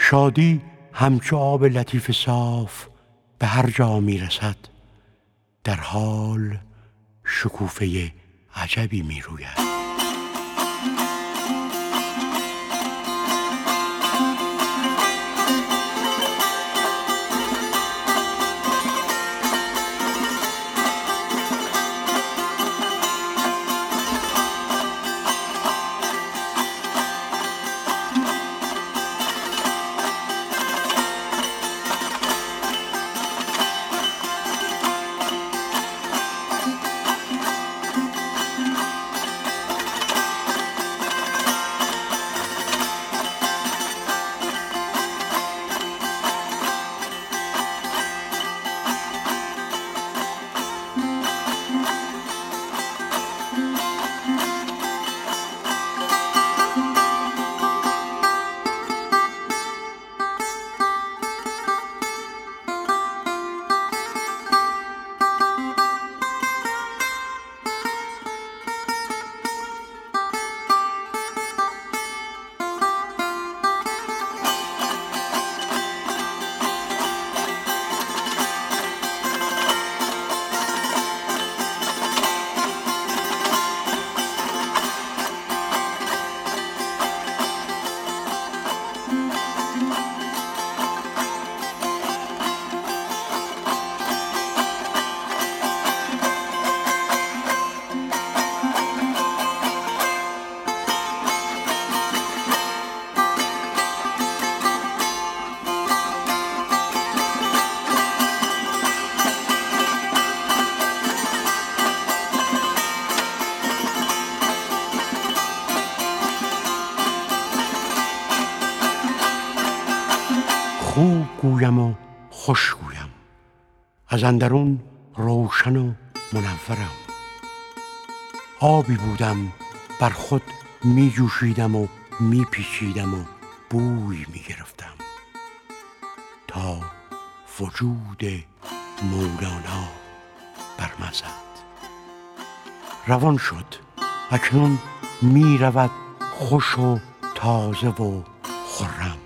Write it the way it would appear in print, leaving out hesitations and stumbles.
شادی همچو آب لطیف صاف به هر جا می رسد، در حال شکوفه عجبی می روید. خوب گویم و خوش گویم، از اندرون روشن و منورم. آبی بودم بر خود می جوشیدم و می پیچیدم و بوی می گرفتم، تا وجود مولانا بر من زد. روان شد، اکنون می رود خوش و تازه و خرم.